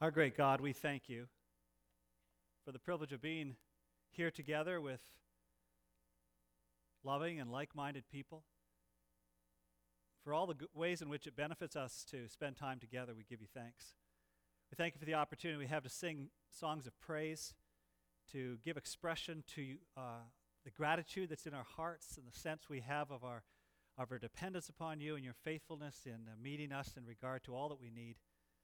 Our great God, we thank you for the privilege of being here together with loving and like-minded people. For all the ways in which it benefits us to spend time together, we give you thanks. We thank you for the opportunity we have to sing songs of praise, to give expression to the gratitude that's in our hearts and the sense we have of our dependence upon you and your faithfulness in meeting us in regard to all that we need.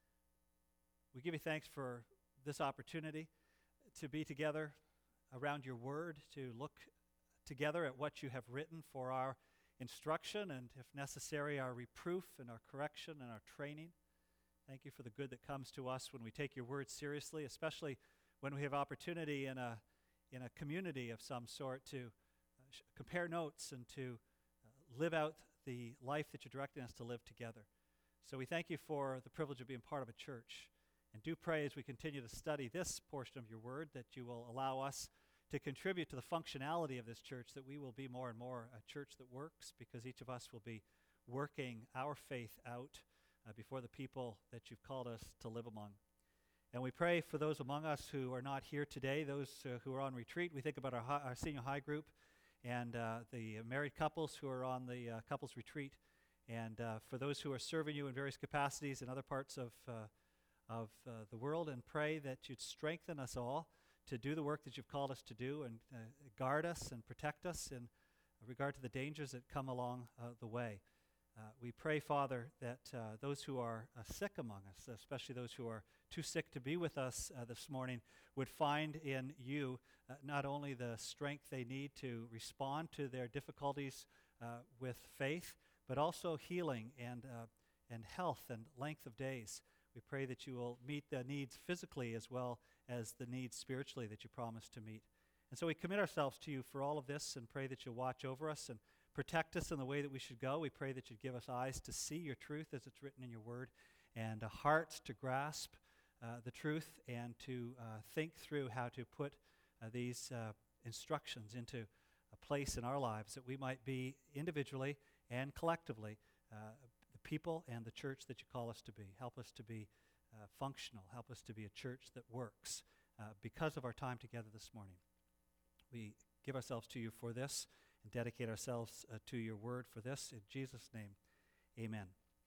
We give you thanks for this opportunity to be together around your word, to look together at what you have written for our instruction and, if necessary, our reproof and our correction and our training. Thank you for the good that comes to us when we take your word seriously, especially when we have opportunity in a community of some sort to compare notes and to live out the life that you're directing us to live together. So we thank you for the privilege of being part of a church. And do pray as we continue to study this portion of your word that you will allow us to contribute to the functionality of this church, that we will be more and more a church that works, because each of us will be working our faith out before the people that you've called us to live among. And we pray for those among us who are not here today, those who are on retreat. We think about our senior high group and the married couples who are on the couples retreat, and for those who are serving you in various capacities in other parts of the world, and pray that you'd strengthen us all to do the work that you've called us to do, and guard us and protect us in regard to the dangers that come along the way. We pray, Father, that those who are sick among us, especially those who are too sick to be with us this morning, would find in you not only the strength they need to respond to their difficulties with faith, but also healing and health and length of days. We pray that you will meet the needs physically as well as the needs spiritually that you promised to meet. And so we commit ourselves to you for all of this and pray that you'll watch over us and protect us in the way that we should go. We pray that you'd give us eyes to see your truth as it's written in your word, and hearts to grasp the truth and to think through how to put these instructions into a place in our lives that we might be individually and collectively the people and the church that you call us to be. Help us to be functional. Help us to be a church that works because of our time together this morning. We give ourselves to you for this and dedicate ourselves to your word for this. In Jesus' name, amen.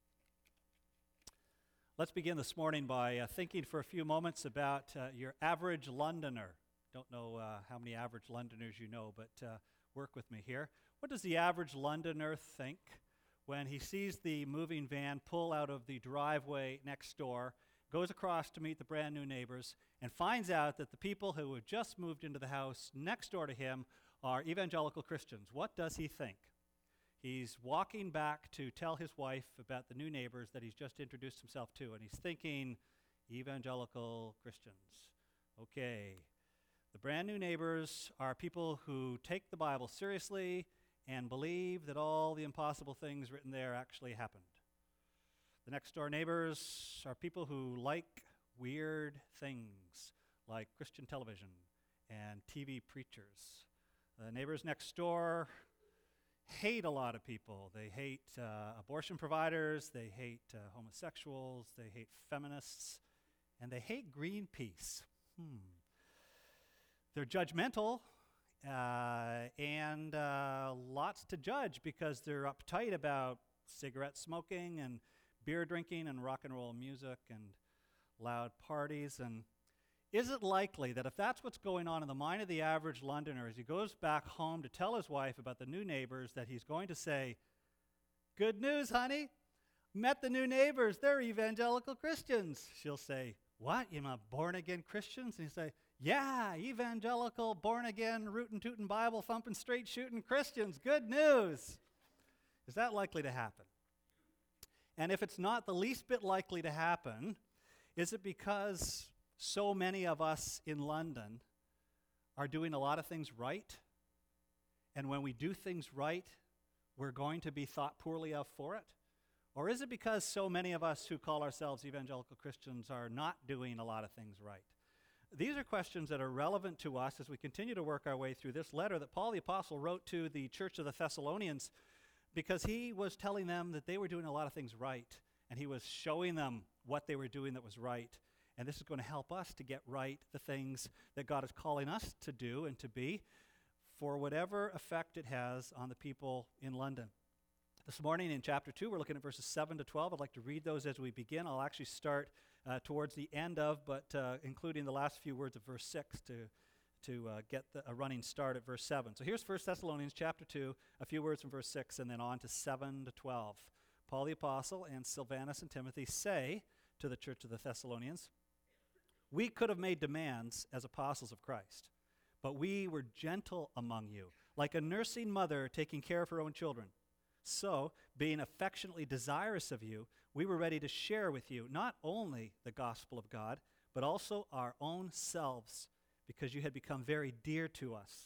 Let's begin this morning by thinking for a few moments about your average Londoner. Don't know how many average Londoners you know, but work with me here. What does the average Londoner think when he sees the moving van pull out of the driveway next door, goes across to meet the brand new neighbors, and finds out that the people who have just moved into the house next door to him are evangelical Christians? What does he think? He's walking back to tell his wife about the new neighbors that he's just introduced himself to, and he's thinking, evangelical Christians. Okay, the brand new neighbors are people who take the Bible seriously and believe that all the impossible things written there actually happened. The next door neighbors are people who like weird things like Christian television and TV preachers. The neighbors next door hate a lot of people. They hate abortion providers, they hate homosexuals, they hate feminists, and they hate Greenpeace. They're judgmental and lots to judge because they're uptight about cigarette smoking and beer drinking and rock and roll music and loud parties. And is it likely that if that's what's going on in the mind of the average Londoner as he goes back home to tell his wife about the new neighbors, that he's going to say, "Good news, honey, met the new neighbors, they're evangelical Christians"? She'll say, "What, you mean born-again Christians?" And he'll say, "Yeah, evangelical, born-again, rootin' tootin' Bible thumping, straight shooting Christians, good news." Is that likely to happen? And if it's not the least bit likely to happen, is it because so many of us in London are doing a lot of things right? And when we do things right, we're going to be thought poorly of for it? Or is it because so many of us who call ourselves evangelical Christians are not doing a lot of things right? These are questions that are relevant to us as we continue to work our way through this letter that Paul the Apostle wrote to the church of the Thessalonians, because he was telling them that they were doing a lot of things right, and he was showing them what they were doing that was right. And this is going to help us to get right the things that God is calling us to do and to be for whatever effect it has on the people in London. This morning in chapter 2, we're looking at verses 7 to 12. I'd like to read those as we begin. I'll actually start towards the end of, but including the last few words of verse 6 to get a running start at verse 7. So here's 1 Thessalonians chapter 2, a few words from verse 6, and then on to 7 to 12. Paul the Apostle and Silvanus and Timothy say to the church of the Thessalonians, "We could have made demands as apostles of Christ, but we were gentle among you, like a nursing mother taking care of her own children. So, being affectionately desirous of you, we were ready to share with you not only the gospel of God, but also our own selves, because you had become very dear to us.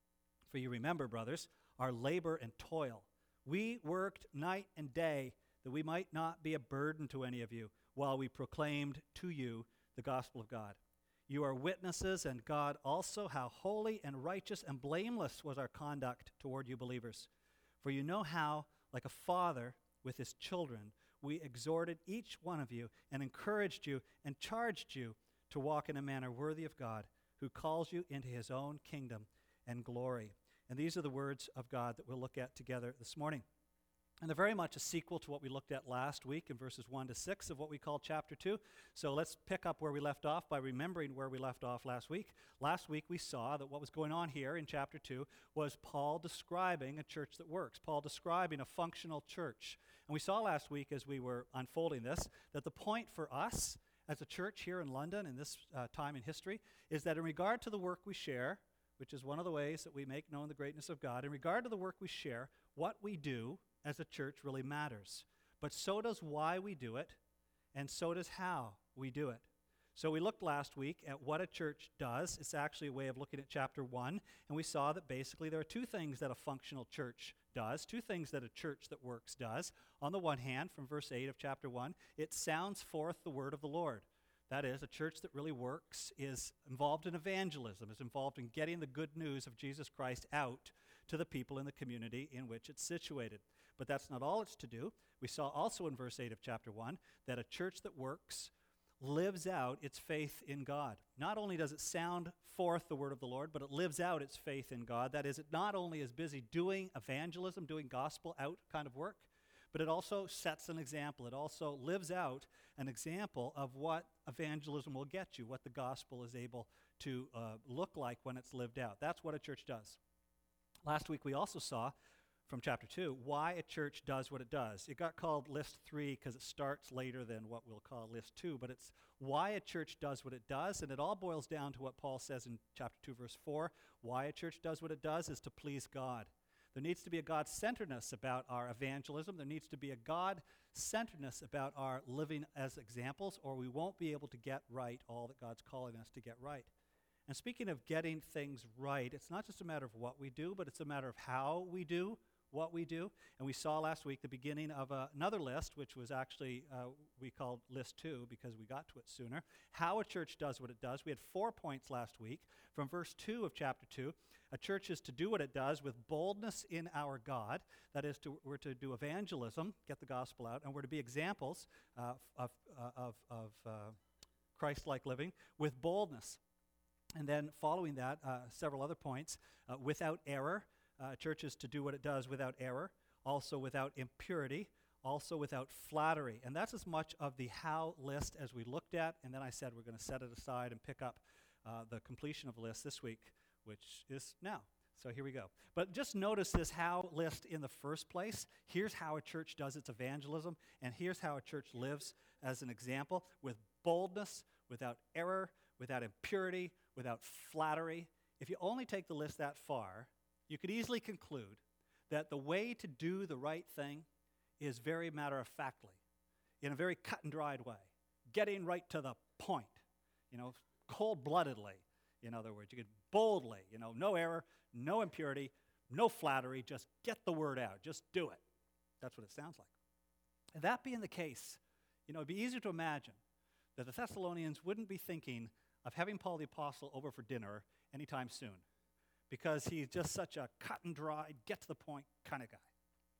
For you remember, brothers, our labor and toil. We worked night and day that we might not be a burden to any of you while we proclaimed to you the gospel of God. You are witnesses, and God also, how holy and righteous and blameless was our conduct toward you believers. For you know how, like a father with his children, we exhorted each one of you and encouraged you and charged you to walk in a manner worthy of God, who calls you into his own kingdom and glory." And these are the words of God that we'll look at together this morning. And they're very much a sequel to what we looked at last week in verses 1 to 6 of what we call chapter 2. So let's pick up where we left off by remembering where we left off last week. Last week we saw that what was going on here in chapter 2 was Paul describing a church that works, Paul describing a functional church. And we saw last week as we were unfolding this that the point for us as a church here in London in this time in history is that in regard to the work we share, which is one of the ways that we make known the greatness of God, in regard to the work we share, what we do as a church really matters. But so does why we do it, and so does how we do it. So we looked last week at what a church does. It's actually a way of looking at chapter 1, and we saw that basically there are two things that a functional church does, two things that a church that works does. On the one hand, from verse 8 of chapter 1, it sounds forth the word of the Lord. That is, a church that really works is involved in evangelism, is involved in getting the good news of Jesus Christ out to the people in the community in which it's situated. But that's not all it's to do. We saw also in verse 8 of chapter 1 that a church that works lives out its faith in God. Not only does it sound forth the word of the Lord, but it lives out its faith in God. That is, it not only is busy doing evangelism, doing gospel out kind of work, but it also sets an example. It also lives out an example of what evangelism will get you, what the gospel is able to look like when it's lived out. That's what a church does. Last week we also saw from chapter 2 why a church does what it does. It got called list 3 because it starts later than what we'll call list 2, but it's why a church does what it does, and it all boils down to what Paul says in chapter 2 verse 4. Why a church does what it does is to please God. There needs to be a God-centeredness about our evangelism. There needs to be a God-centeredness about our living as examples, or we won't be able to get right all that God's calling us to get right. And speaking of getting things right, it's not just a matter of what we do, but it's a matter of how we do what we do. And we saw last week the beginning of another list, which was actually, we called list 2 because we got to it sooner. How a church does what it does. We had 4 points last week. From verse 2 of chapter 2, a church is to do what it does with boldness in our God. That is, we're to do evangelism, get the gospel out, and we're to be examples of Christ-like living with boldness. And then following that, several other points. Without error. Church is to do what it does without error, also without impurity, also without flattery. And that's as much of the how list as we looked at. And then I said we're going to set it aside and pick up the completion of the list this week, which is now. So here we go. But just notice this how list in the first place. Here's how a church does its evangelism, and here's how a church lives as an example, with boldness, without error, without impurity, without flattery. If you only take the list that far, you could easily conclude that the way to do the right thing is very matter-of-factly, in a very cut-and-dried way, getting right to the point, cold-bloodedly. In other words, you could boldly, no error, no impurity, no flattery, just get the word out, just do it. That's what it sounds like. And that being the case, it'd be easier to imagine that the Thessalonians wouldn't be thinking of having Paul the Apostle over for dinner anytime soon, because he's just such a cut-and-dried, get-to-the-point kind of guy.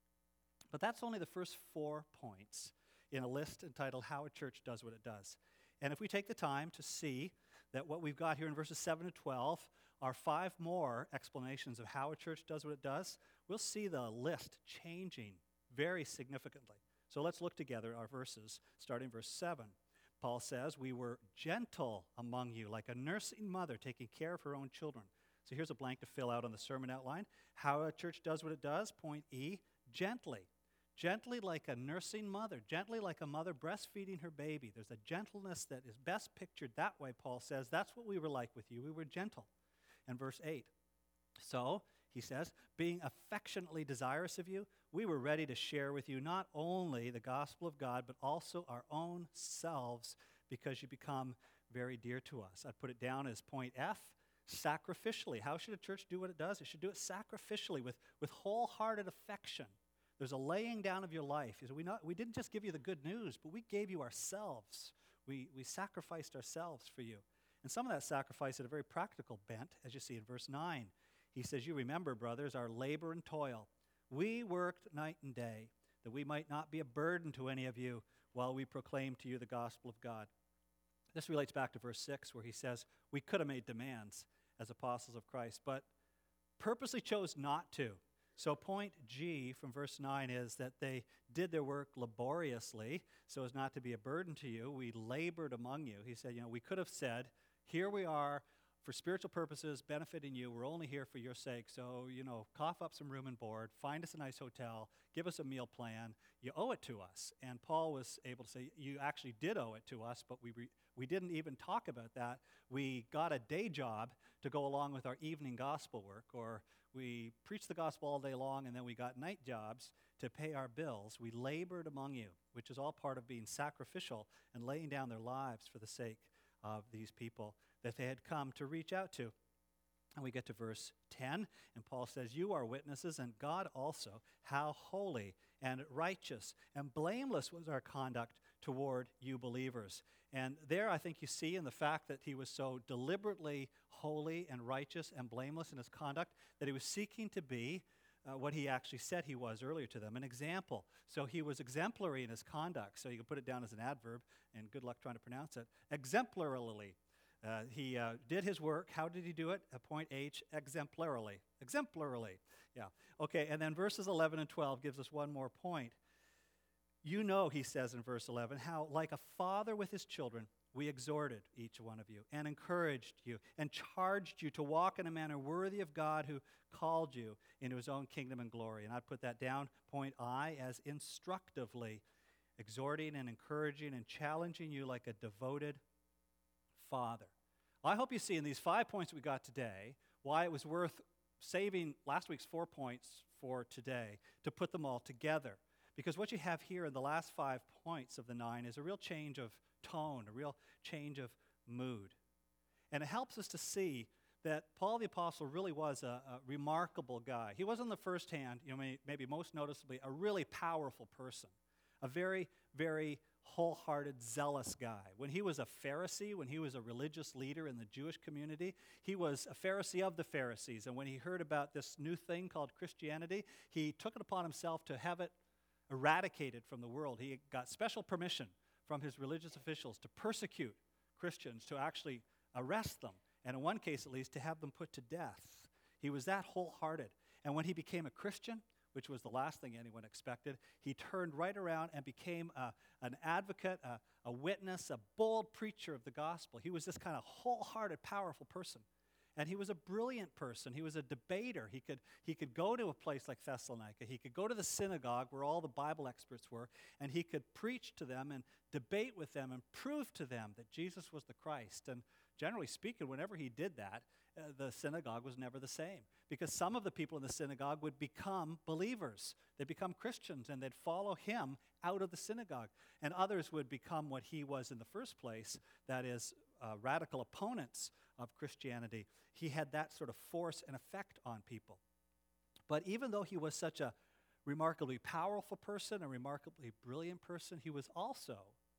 But that's only the first 4 points in a list entitled How a Church Does What It Does. And if we take the time to see that what we've got here in verses 7 to 12 are 5 more explanations of how a church does what it does, we'll see the list changing very significantly. So let's look together at our verses, starting verse 7. Paul says, "We were gentle among you, like a nursing mother taking care of her own children." So here's a blank to fill out on the sermon outline. How a church does what it does, point E, gently. Gently like a nursing mother, gently like a mother breastfeeding her baby. There's a gentleness that is best pictured that way, Paul says. That's what we were like with you. We were gentle. And verse 8. So, he says, being affectionately desirous of you, we were ready to share with you not only the gospel of God, but also our own selves, because you become very dear to us. I put it down as point F, sacrificially. How should a church do what it does? It should do it sacrificially, with wholehearted affection. There's a laying down of your life. We didn't just give you the good news, but we gave you ourselves. We sacrificed ourselves for you. And some of that sacrifice had a very practical bent, as you see in verse 9. He says, "You remember, brothers, our labor and toil. We worked night and day, that we might not be a burden to any of you while we proclaim to you the gospel of God." This relates back to verse 6, where he says, we could have made demands as apostles of Christ, but purposely chose not to. So point G from verse 9 is that they did their work laboriously so as not to be a burden to you. We labored among you. He said, we could have said, here we are for spiritual purposes, benefiting you. We're only here for your sake. So, cough up some room and board, find us a nice hotel, give us a meal plan. You owe it to us. And Paul was able to say, you actually did owe it to us, but we didn't even talk about that. We got a day job to go along with our evening gospel work, or we preached the gospel all day long, and then we got night jobs to pay our bills. We labored among you, which is all part of being sacrificial and laying down their lives for the sake of these people that they had come to reach out to. And we get to verse 10, and Paul says, you are witnesses, and God also, how holy and righteous and blameless was our conduct toward you believers. And there I think you see in the fact that he was so deliberately holy and righteous and blameless in his conduct that he was seeking to be what he actually said he was earlier to them, an example. So he was exemplary in his conduct. So you can put it down as an adverb, and good luck trying to pronounce it. Exemplarily. He did his work. How did he do it? Point H, exemplarily. Exemplarily. Yeah. Okay, and then verses 11 and 12 gives us one more point. You know, he says in verse 11, how like a father with his children, we exhorted each one of you and encouraged you and charged you to walk in a manner worthy of God who called you into his own kingdom and glory. And I'd put that down, point I, as instructively, exhorting and encouraging and challenging you like a devoted father. Well, I hope you see in these 5 points we got today why it was worth saving last week's 4 points for today to put them all together. Because what you have here in the last 5 points of the 9 is a real change of tone, a real change of mood. And it helps us to see that Paul the Apostle really was a remarkable guy. He was on the first hand, maybe most noticeably, a really powerful person, a very, very wholehearted, zealous guy. When he was a Pharisee, when he was a religious leader in the Jewish community, he was a Pharisee of the Pharisees. And when he heard about this new thing called Christianity, he took it upon himself to have it eradicated from the world. He got special permission from his religious officials to persecute Christians, to actually arrest them, and in one case at least, to have them put to death. He was that wholehearted. And when he became a Christian, which was the last thing anyone expected, he turned right around and became an advocate, a witness, a bold preacher of the gospel. He was this kind of wholehearted, powerful person. And he was a brilliant person. He was a debater. He could go to a place like Thessalonica. He could go to the synagogue where all the Bible experts were, and he could preach to them and debate with them and prove to them that Jesus was the Christ. And generally speaking, whenever he did that, the synagogue was never the same, because some of the people in the synagogue would become believers. They'd become Christians, and they'd follow him out of the synagogue. And others would become what he was in the first place, that is, radical opponents of Christianity. He had that sort of force and effect on people. But even though he was such a remarkably powerful person, a remarkably brilliant person, he was also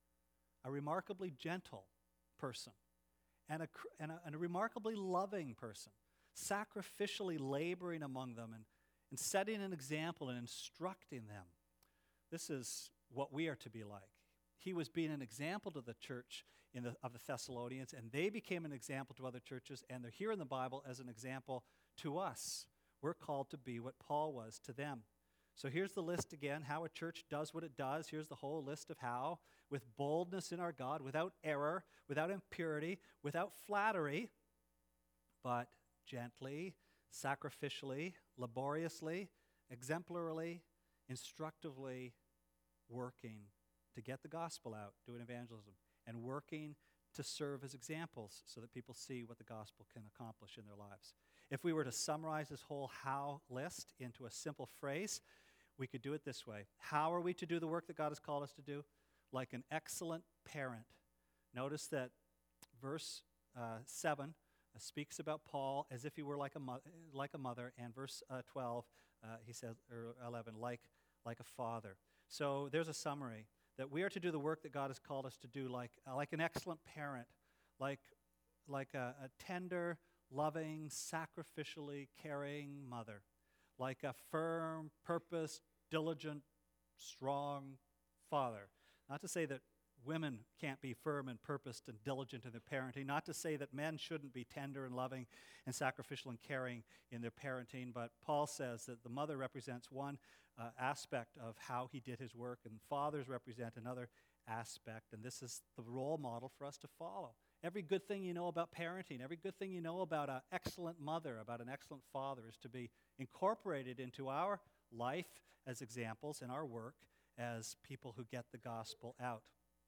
a remarkably gentle person and a remarkably loving person, sacrificially laboring among them and setting an example and instructing them. This is what we are to be like. he was being an example to the church of the Thessalonians, and they became an example to other churches, and they're here in the Bible as an example to us. We're called to be what Paul was to them. So here's the list again, how a church does what it does. Here's the whole list of how. With boldness in our God, without error, without impurity, without flattery, but gently, sacrificially, laboriously, exemplarily, instructively, working to get the gospel out, doing evangelism, and working to serve as examples so that people see what the gospel can accomplish in their lives. If we were to summarize this whole how list into a simple phrase, we could do it this way. How are we to do the work that God has called us to do? Like an excellent parent. Notice that verse 7 speaks about Paul as if he were like a mother, and verse 12, he says, or 11, like a father. So there's a summary that we are to do the work that God has called us to do like an excellent parent, like a tender, loving, sacrificially caring mother, like a firm, purposed, diligent, strong father. Not to say that women can't be firm and purposed and diligent in their parenting, not to say that men shouldn't be tender and loving and sacrificial and caring in their parenting, but Paul says that the mother represents one aspect of how he did his work, and fathers represent another aspect, and this is the role model for us to follow. Every good thing you know about parenting, every good thing you know about an excellent mother, about an excellent father, is to be incorporated into our life as examples and our work as people who get the gospel out.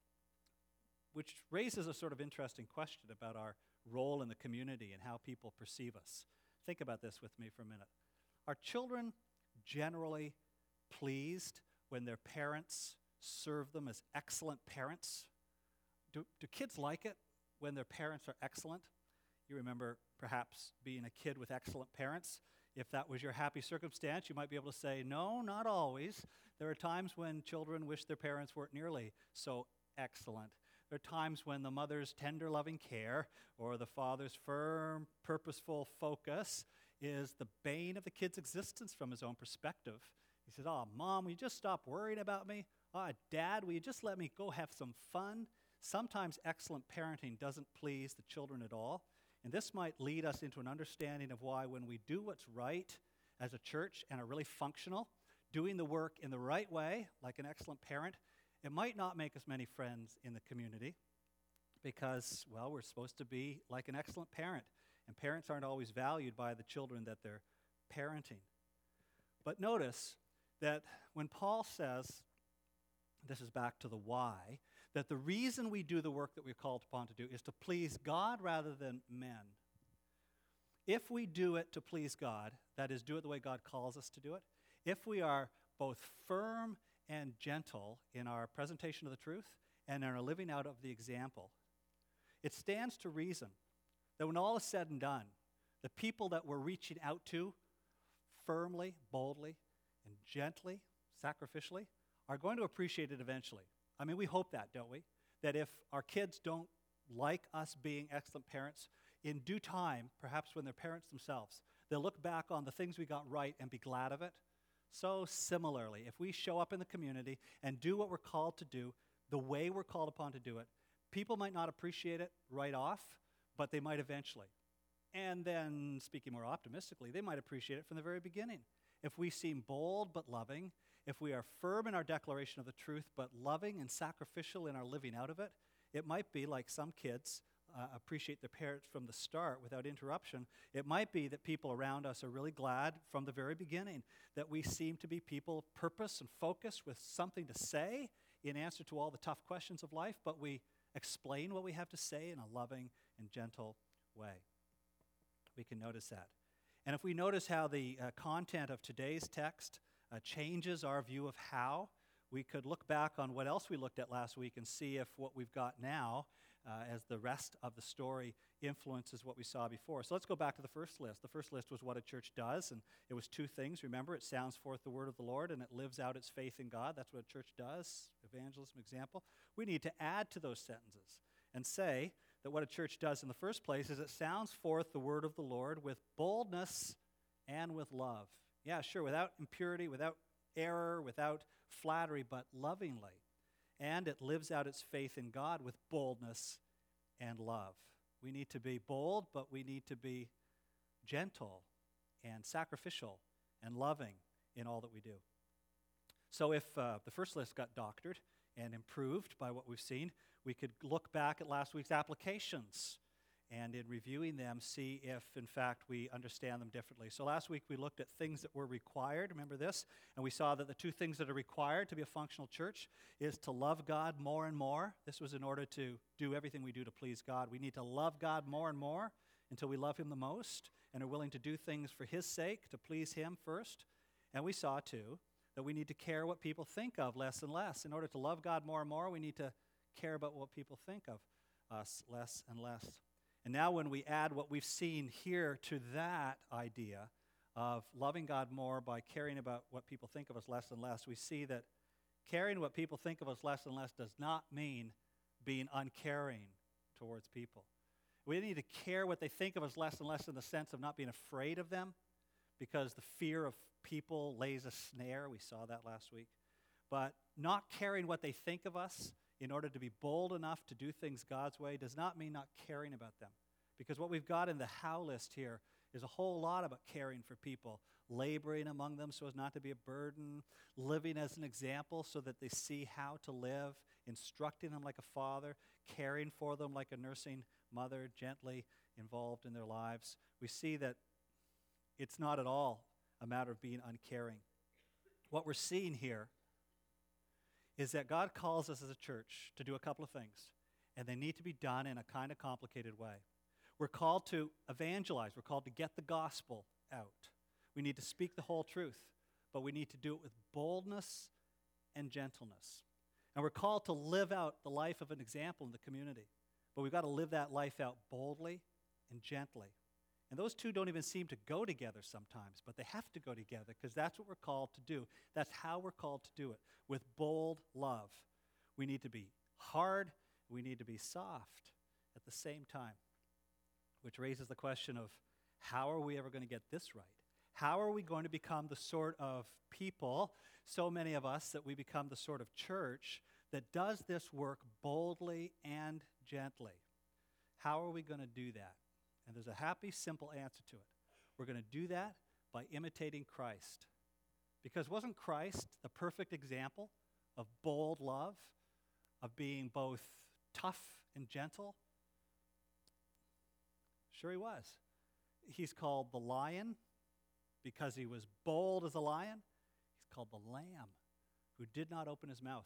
Which raises a sort of interesting question about our role in the community and how people perceive us. Think about this with me for a minute. Are children generally pleased when their parents serve them as excellent parents? Do kids like it when their parents are excellent? You remember perhaps being a kid with excellent parents. If that was your happy circumstance, you might be able to say, no, not always. There are times when children wish their parents weren't nearly so excellent. There are times when the mother's tender, loving care or the father's firm, purposeful focus is the bane of the kid's existence from his own perspective. He says, oh, Mom, will you just stop worrying about me? Oh, Dad, will you just let me go have some fun? Sometimes excellent parenting doesn't please the children at all. And this might lead us into an understanding of why when we do what's right as a church and are really functional, doing the work in the right way, like an excellent parent, it might not make us many friends in the community because, well, we're supposed to be like an excellent parent, and parents aren't always valued by the children that they're parenting. But notice that when Paul says, this is back to the why, that the reason we do the work that we're called upon to do is to please God rather than men. If we do it to please God, that is, do it the way God calls us to do it, if we are both firm and gentle in our presentation of the truth and in our living out of the example, it stands to reason that when all is said and done, the people that we're reaching out to firmly, boldly, and gently, sacrificially, are going to appreciate it eventually. I mean, we hope that, don't we? That if our kids don't like us being excellent parents, in due time, perhaps when they're parents themselves, they'll look back on the things we got right and be glad of it. So similarly, if we show up in the community and do what we're called to do, the way we're called upon to do it, people might not appreciate it right off, but they might eventually. And then, speaking more optimistically, they might appreciate it from the very beginning. If we seem bold but loving, if we are firm in our declaration of the truth but loving and sacrificial in our living out of it, it might be like some kids appreciate their parents from the start without interruption. It might be that people around us are really glad from the very beginning that we seem to be people of purpose and focus with something to say in answer to all the tough questions of life, but we explain what we have to say in a loving and gentle way. We can notice that. And if we notice how the content of today's text changes our view of how, we could look back on what else we looked at last week and see if what we've got now as the rest of the story influences what we saw before. So let's go back to the first list. The first list was what a church does, and it was two things. Remember, it sounds forth the word of the Lord, and it lives out its faith in God. That's what a church does, evangelism example. We need to add to those sentences and say that what a church does in the first place is it sounds forth the word of the Lord with boldness and with love. Yeah, sure, without impurity, without error, without flattery, but lovingly. and it lives out its faith in God with boldness and love. We need to be bold, but we need to be gentle and sacrificial and loving in all that we do. So if the first list got doctored and improved by what we've seen, we could look back at last week's applications and in reviewing them, see if, in fact, we understand them differently. So last week we looked at things that were required, remember this? And we saw that the two things that are required to be a functional church is to love God more and more. This was in order to do everything we do to please God. We need to love God more and more until we love Him the most and are willing to do things for His sake, to please Him first. And we saw, too, that we need to care what people think of less and less. In order to love God more and more, we need to care about what people think of us less and less. And now when we add what we've seen here to that idea of loving God more by caring about what people think of us less and less, we see that caring what people think of us less and less does not mean being uncaring towards people. We need to care what they think of us less and less in the sense of not being afraid of them, because the fear of people lays a snare. We saw that last week. But not caring what they think of us in order to be bold enough to do things God's way does not mean not caring about them. Because what we've got in the how list here is a whole lot about caring for people, laboring among them so as not to be a burden, living as an example so that they see how to live, instructing them like a father, caring for them like a nursing mother, gently involved in their lives. We see that it's not at all a matter of being uncaring. What we're seeing here is that God calls us as a church to do a couple of things, and they need to be done in a kind of complicated way. We're called to evangelize. We're called to get the gospel out. We need to speak the whole truth, but we need to do it with boldness and gentleness. And we're called to live out the life of an example in the community, but we've got to live that life out boldly and gently. And those two don't even seem to go together sometimes, but they have to go together because that's what we're called to do. That's how we're called to do it, with bold love. We need to be hard, we need to be soft at the same time, which raises the question of how are we ever going to get this right? How are we going to become the sort of people, so many of us, that we become the sort of church that does this work boldly and gently? How are we going to do that? And there's a happy, simple answer to it. We're going to do that by imitating Christ. Because wasn't Christ the perfect example of bold love, of being both tough and gentle? Sure he was. He's called the lion because he was bold as a lion. He's called the lamb who did not open his mouth.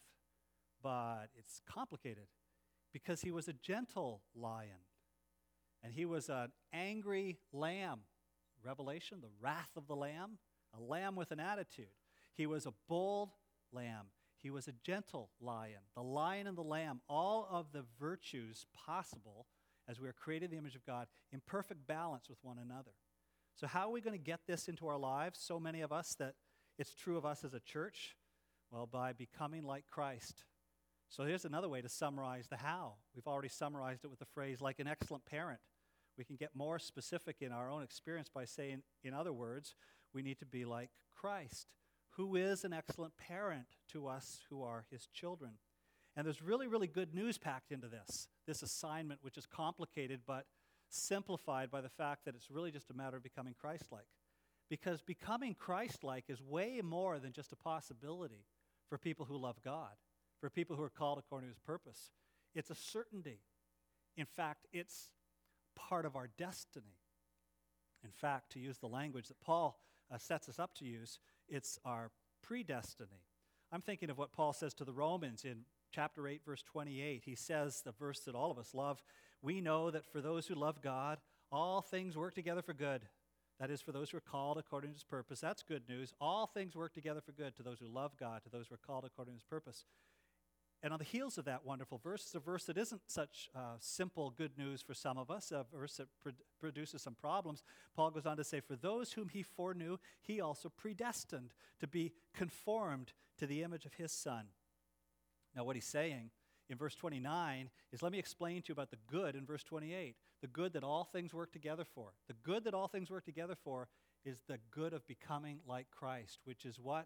But it's complicated because he was a gentle lion. And he was an angry lamb. Revelation, the wrath of the lamb, a lamb with an attitude. He was a bold lamb. He was a gentle lion. The lion and the lamb, all of the virtues possible as we are created in the image of God, in perfect balance with one another. So how are we going to get this into our lives, so many of us, that it's true of us as a church? Well, by becoming like Christ. So here's another way to summarize the how. We've already summarized it with the phrase, like an excellent parent. We can get more specific in our own experience by saying, in other words, we need to be like Christ, who is an excellent parent to us who are his children. And there's really, really good news packed into this assignment, which is complicated but simplified by the fact that it's really just a matter of becoming Christ-like. Because becoming Christ-like is way more than just a possibility for people who love God, for people who are called according to his purpose. It's a certainty. In fact, it's part of our destiny. In fact, to use the language that Paul sets us up to use, it's our predestiny. I'm thinking of what Paul says to the Romans in chapter 8, verse 28. He says, the verse that all of us love, we know that for those who love God, all things work together for good. That is, for those who are called according to his purpose. That's good news. All things work together for good to those who love God, to those who are called according to his purpose. And on the heels of that wonderful verse is a verse that isn't such simple good news for some of us, a verse that produces some problems. Paul goes on to say, for those whom he foreknew, he also predestined to be conformed to the image of his Son. Now what he's saying in verse 29 is, let me explain to you about the good in verse 28. The good that all things work together for. The good that all things work together for is the good of becoming like Christ, which is what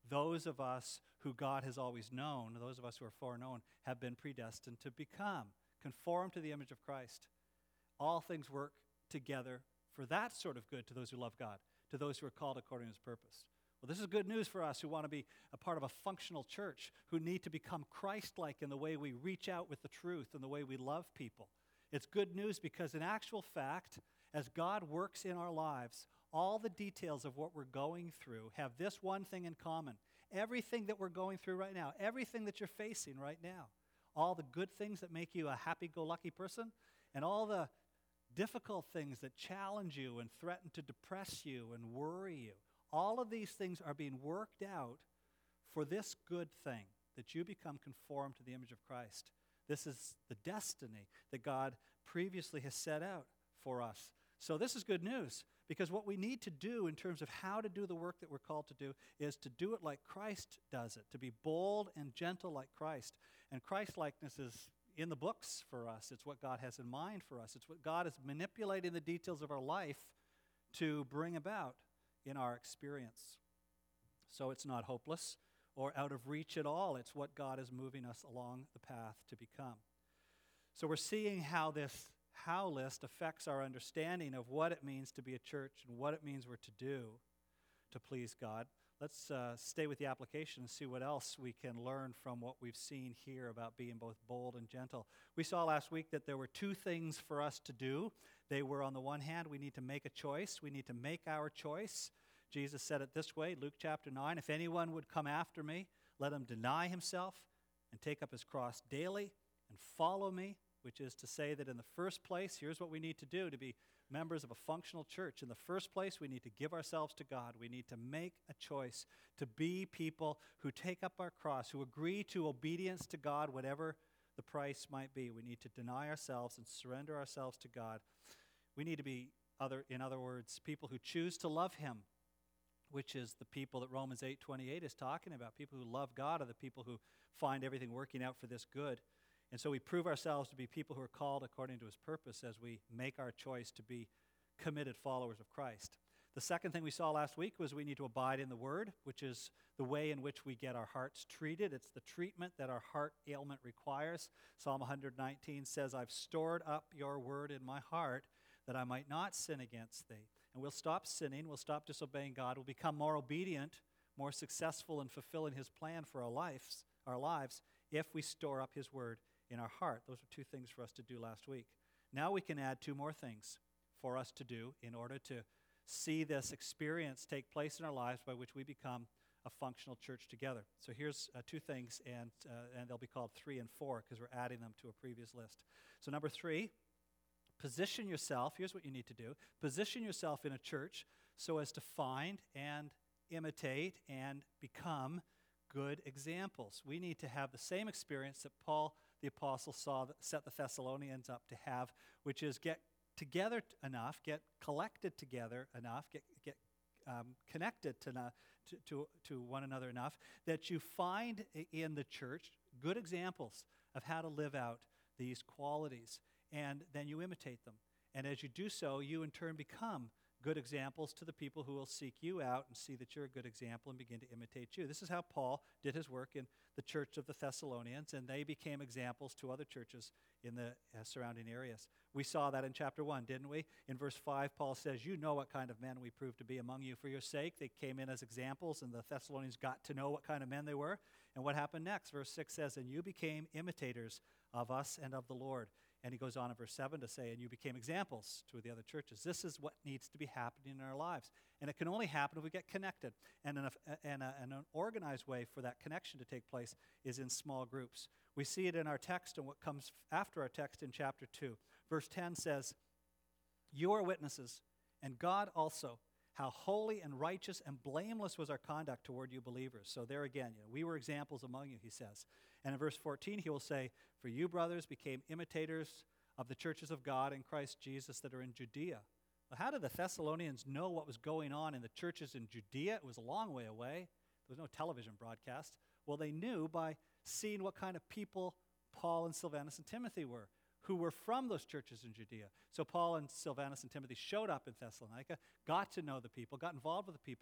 those of us who God has always known, those of us who are foreknown, have been predestined to become conformed to the image of Christ. All things work together for that sort of good to those who love God, to those who are called according to his purpose. Well, this is good news for us who want to be a part of a functional church, who need to become Christ-like in the way we reach out with the truth and the way we love people. It's good news because in actual fact, as God works in our lives, all the details of what we're going through have this one thing in common. Everything that we're going through right now, everything that you're facing right now, all the good things that make you a happy-go-lucky person, and all the difficult things that challenge you and threaten to depress you and worry you, all of these things are being worked out for this good thing, that you become conformed to the image of Christ. This is the destiny that God previously has set out for us. So this is good news, because what we need to do in terms of how to do the work that we're called to do is to do it like Christ does it, to be bold and gentle like Christ. And Christ-likeness is in the books for us. It's what God has in mind for us. It's what God is manipulating the details of our life to bring about in our experience. So it's not hopeless or out of reach at all. It's what God is moving us along the path to become. So we're seeing how this how list affects our understanding of what it means to be a church and what it means we're to do to please God. Let's stay with the application and see what else we can learn from what we've seen here about being both bold and gentle. We saw last week that there were two things for us to do. They were, on the one hand, we need to make a choice. We need to make our choice. Jesus said it this way, Luke chapter 9, "If anyone would come after me, let him deny himself and take up his cross daily and follow me," which is to say that in the first place, here's what we need to do to be members of a functional church. In the first place, we need to give ourselves to God. We need to make a choice to be people who take up our cross, who agree to obedience to God, whatever the price might be. We need to deny ourselves and surrender ourselves to God. We need to be, in other words, people who choose to love him, which is the people that Romans 8:28 is talking about. People who love God are the people who find everything working out for this good. And so we prove ourselves to be people who are called according to his purpose as we make our choice to be committed followers of Christ. The second thing we saw last week was we need to abide in the Word, which is the way in which we get our hearts treated. It's the treatment that our heart ailment requires. Psalm 119 says, "I've stored up your word in my heart that I might not sin against thee." And we'll stop sinning, we'll stop disobeying God, we'll become more obedient, more successful in fulfilling his plan for our lives, if we store up his word in our heart. Those were two things for us to do last week. Now we can add two more things for us to do in order to see this experience take place in our lives by which we become a functional church together. So here's two things, and they'll be called 3 and 4 because we're adding them to a previous list. So number 3, position yourself. Here's what you need to do. Position yourself in a church so as to find and imitate and become good examples. We need to have the same experience that Paul the Apostle set the Thessalonians up to have, which is get together enough, get collected together enough, get connected to one another enough that you find in the church good examples of how to live out these qualities, and then you imitate them. And as you do so, you in turn become good examples to the people who will seek you out and see that you're a good example and begin to imitate you. This is how Paul did his work in the church of the Thessalonians, and they became examples to other churches in the surrounding areas. We saw that in chapter 1, didn't we? In verse 5, Paul says, "You know what kind of men we proved to be among you for your sake." They came in as examples, and the Thessalonians got to know what kind of men they were. And what happened next? Verse 6 says, "And you became imitators of us and of the Lord." And he goes on in verse 7 to say, "And you became examples to the other churches." This is what needs to be happening in our lives. And it can only happen if we get connected. And an organized way for that connection to take place is in small groups. We see it in our text and what comes after our text in chapter 2. Verse 10 says, "You are witnesses, and God also, how holy and righteous and blameless was our conduct toward you believers." So there again, we were examples among you, he says. And in verse 14, he will say, "For you, brothers, became imitators of the churches of God in Christ Jesus that are in Judea." Well, how did the Thessalonians know what was going on in the churches in Judea? It was a long way away. There was no television broadcast. Well, they knew by seeing what kind of people Paul and Silvanus and Timothy were, who were from those churches in Judea. So Paul and Silvanus and Timothy showed up in Thessalonica, got to know the people, got involved with the people,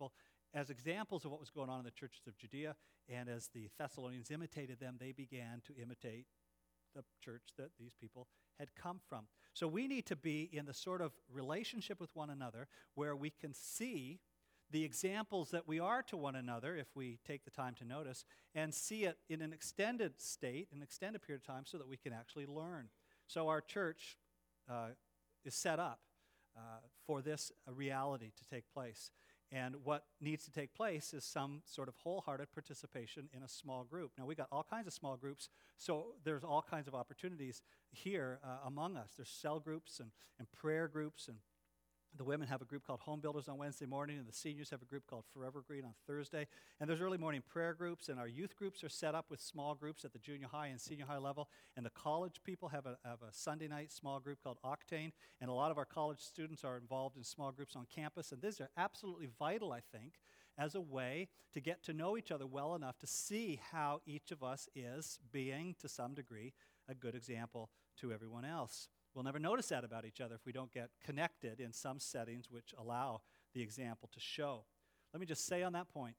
as examples of what was going on in the churches of Judea, and as the Thessalonians imitated them, they began to imitate the church that these people had come from. So we need to be in the sort of relationship with one another where we can see the examples that we are to one another, if we take the time to notice, and see it in an extended state, an extended period of time, so that we can actually learn. So our church is set up for this reality to take place. And what needs to take place is some sort of wholehearted participation in a small group. Now, we've got all kinds of small groups, so there's all kinds of opportunities here among us. There's cell groups and prayer groups, and the women have a group called Home Builders on Wednesday morning, and the seniors have a group called Forever Green on Thursday. And there's early morning prayer groups, and our youth groups are set up with small groups at the junior high and senior high level. And the college people have a Sunday night small group called Octane, and a lot of our college students are involved in small groups on campus. And these are absolutely vital, I think, as a way to get to know each other well enough to see how each of us is being, to some degree, a good example to everyone else. We'll never notice that about each other if we don't get connected in some settings which allow the example to show. Let me just say on that point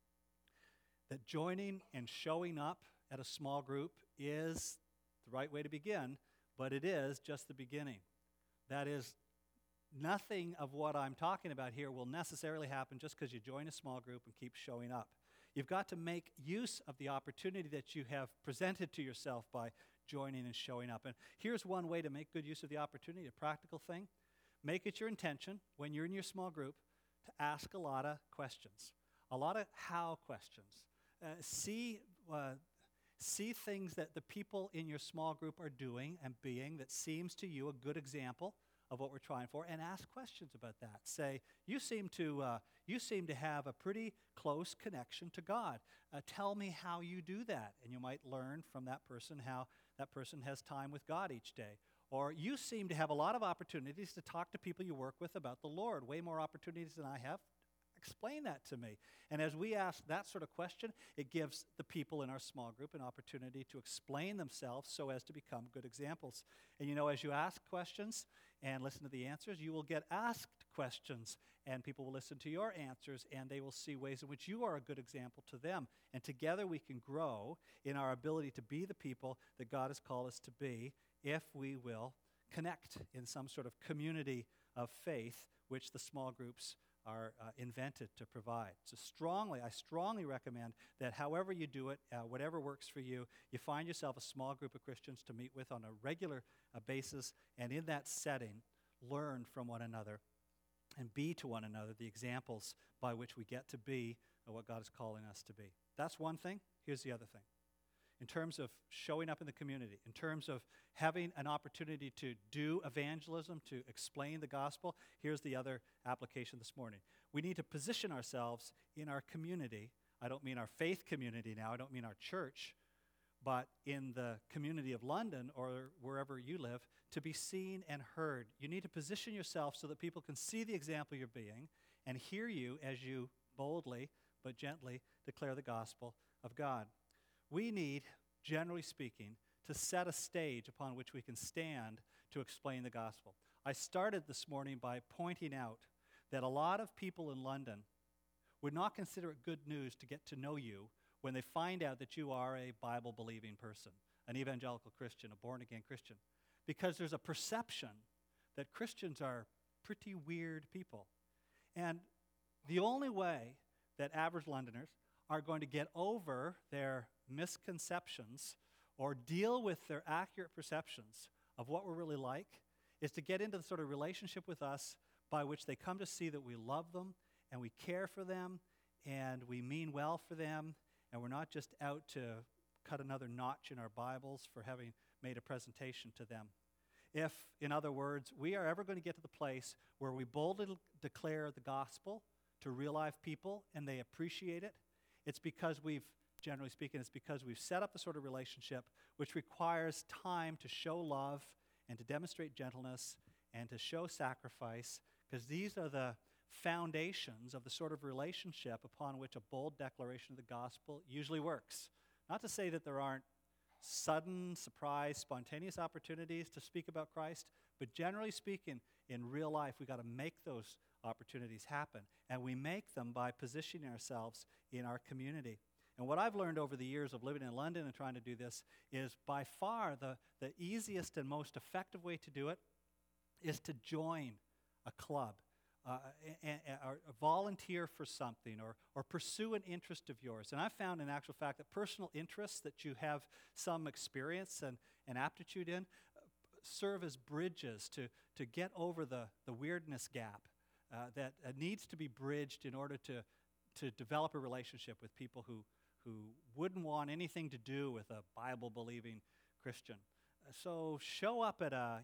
that joining and showing up at a small group is the right way to begin, but it is just the beginning. That is, nothing of what I'm talking about here will necessarily happen just because you join a small group and keep showing up. You've got to make use of the opportunity that you have presented to yourself by joining and showing up. And here's one way to make good use of the opportunity, a practical thing. Make it your intention when you're in your small group to ask a lot of questions, a lot of how questions. See things that the people in your small group are doing and being that seems to you a good example of what we're trying for, and ask questions about that. Say, you seem to have a pretty close connection to God. Tell me how you do that, and you might learn from that person how that person has time with God each day. Or you seem to have a lot of opportunities to talk to people you work with about the Lord, way more opportunities than I have. Explain that to me. And as we ask that sort of question, it gives the people in our small group an opportunity to explain themselves so as to become good examples. And you know, as you ask questions and listen to the answers, you will get asked questions, and people will listen to your answers, and they will see ways in which you are a good example to them. And together we can grow in our ability to be the people that God has called us to be if we will connect in some sort of community of faith, which the small groups are invented to provide. So I strongly recommend that however you do it, whatever works for you, you find yourself a small group of Christians to meet with on a regular basis, and in that setting, learn from one another and be to one another the examples by which we get to be what God is calling us to be. That's one thing. Here's the other thing. In terms of showing up in the community, in terms of having an opportunity to do evangelism, to explain the gospel, here's the other application this morning. We need to position ourselves in our community. I don't mean our faith community now, I don't mean our church, but in the community of London or wherever you live, to be seen and heard. You need to position yourself so that people can see the example you're being and hear you as you boldly but gently declare the gospel of God. We need, generally speaking, to set a stage upon which we can stand to explain the gospel. I started this morning by pointing out that a lot of people in London would not consider it good news to get to know you when they find out that you are a Bible-believing person, an evangelical Christian, a born-again Christian, because there's a perception that Christians are pretty weird people. And the only way that average Londoners are going to get over their misconceptions or deal with their accurate perceptions of what we're really like is to get into the sort of relationship with us by which they come to see that we love them and we care for them and we mean well for them, and we're not just out to cut another notch in our Bibles for having made a presentation to them. If, in other words, we are ever going to get to the place where we boldly declare the gospel to real-life people and they appreciate it, it's because generally speaking, it's because we've set up the sort of relationship which requires time to show love and to demonstrate gentleness and to show sacrifice, because these are the foundations of the sort of relationship upon which a bold declaration of the gospel usually works. Not to say that there aren't sudden, surprise, spontaneous opportunities to speak about Christ, but generally speaking, in real life, we've got to make those opportunities happen. And we make them by positioning ourselves in our community. And what I've learned over the years of living in London and trying to do this is by far the easiest and most effective way to do it is to join a club, or volunteer for something, or pursue an interest of yours. And I've found in actual fact that personal interests that you have some experience and aptitude in serve as bridges to get over the weirdness gap that needs to be bridged in order to develop a relationship with people who wouldn't want anything to do with a Bible-believing Christian. So show up at a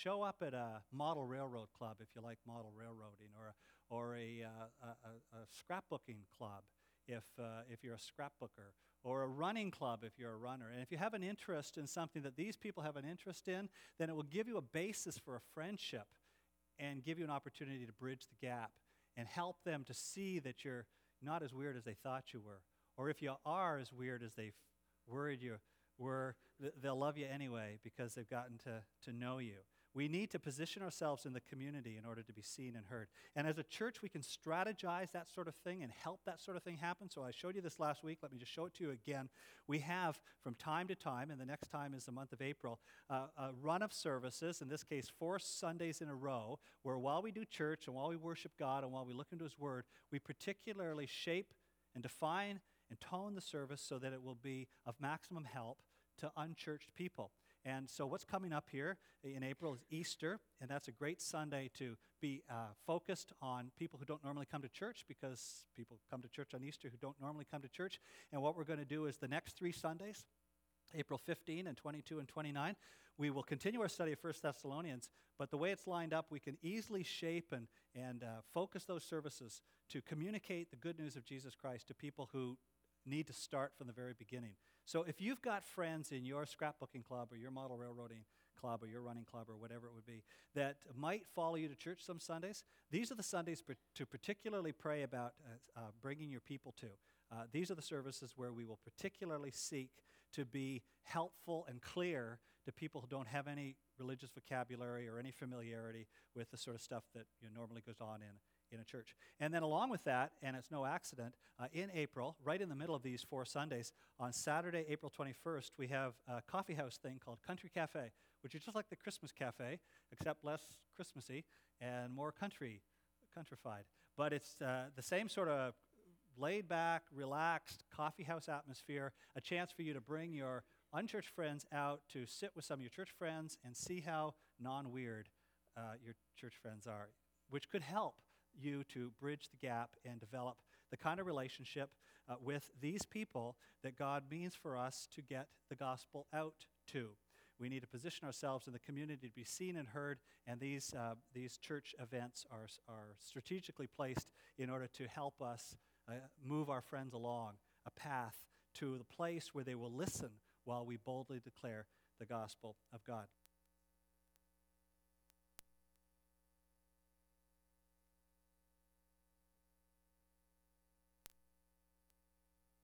model railroad club if you like model railroading, or a scrapbooking club if you're a scrapbooker, or a running club if you're a runner. And if you have an interest in something that these people have an interest in, then it will give you a basis for a friendship and give you an opportunity to bridge the gap and help them to see that you're not as weird as they thought you were. Or if you are as weird as they've worried you were, they'll love you anyway because they've gotten to know you. We need to position ourselves in the community in order to be seen and heard. And as a church, we can strategize that sort of thing and help that sort of thing happen. So I showed you this last week. Let me just show it to you again. We have, from time to time, and the next time is the month of April, a run of services, in this case 4 Sundays in a row, where while we do church and while we worship God and while we look into His Word, we particularly shape and define and tone the service so that it will be of maximum help to unchurched people. And so what's coming up here in April is Easter, and that's a great Sunday to be focused on people who don't normally come to church, because people come to church on Easter who don't normally come to church. And what we're going to do is the next 3 Sundays, April 15 and 22 and 29, we will continue our study of 1 Thessalonians, but the way it's lined up, we can easily shape and focus those services to communicate the good news of Jesus Christ to people who need to start from the very beginning. So if you've got friends in your scrapbooking club or your model railroading club or your running club or whatever it would be that might follow you to church some Sundays, these are the Sundays to particularly pray about bringing your people to. These are the services where we will particularly seek to be helpful and clear to people who don't have any religious vocabulary or any familiarity with the sort of stuff that normally goes on in a church. And then along with that, and it's no accident, in April, right in the middle of these 4 Sundays, on Saturday, April 21st, we have a coffee house thing called Country Cafe, which is just like the Christmas cafe, except less Christmassy and more countrified. But it's the same sort of laid-back, relaxed coffee house atmosphere, a chance for you to bring your unchurched friends out to sit with some of your church friends and see how non-weird your church friends are, which could help you to bridge the gap and develop the kind of relationship with these people that God means for us to get the gospel out to. We need to position ourselves in the community to be seen and heard, and these church events are strategically placed in order to help us move our friends along a path to the place where they will listen while we boldly declare the gospel of God.